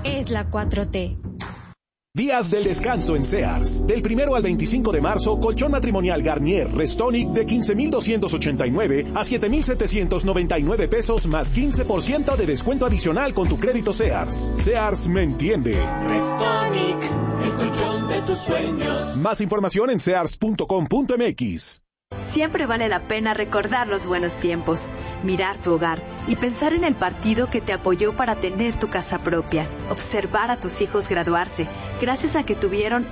es la 4T. Días del descanso en Sears. Del 1 al 25 de marzo, colchón matrimonial Garnier Restonic de 15,289 a 7,799 pesos más 15% de descuento adicional con tu crédito Sears. Sears me entiende. Restonic, el colchón de tus sueños. Más información en sears.com.mx. Siempre vale la pena recordar los buenos tiempos, mirar tu hogar y pensar en el partido que te apoyó para tener tu casa propia, observar a tus hijos graduarse, gracias a que tuvieron